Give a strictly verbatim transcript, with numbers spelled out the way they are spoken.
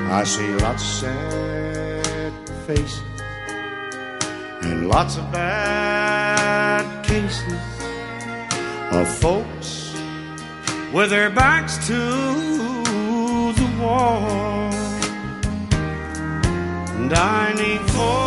I see lots of sad faces and lots of bad cases of folks with their backs to the wall. And I need folks